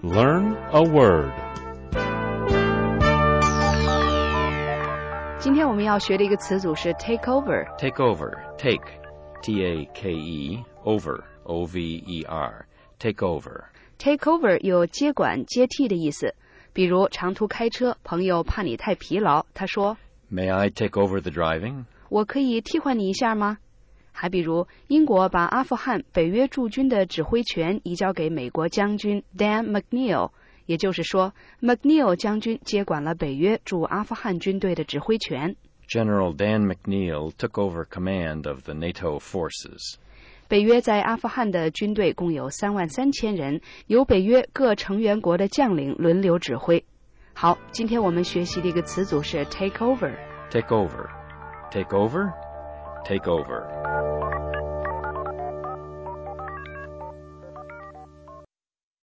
Learn a word. 今天我们要学的一个词组是 take over. Take over. Take. T-A-K-E. Over. O-V-E-R. Take over. Take over 有接管、接替的意思。比如长途开车，朋友怕你太疲劳，他说 May I take over the driving? 我可以替换你一下吗？还比如英国把阿富汗北约驻军的指挥权移交给美国将军 Dan McNeil， 也就是说 McNeil 将军接管了北约驻阿富汗军队的指挥权。 General Dan McNeil took over command of the NATO forces. 北约在阿富汗的军队共有33000人，由北约各成员国的将领轮流指挥。好，今天我们学习的一个词组是 take over. Take over. Take over. Take over.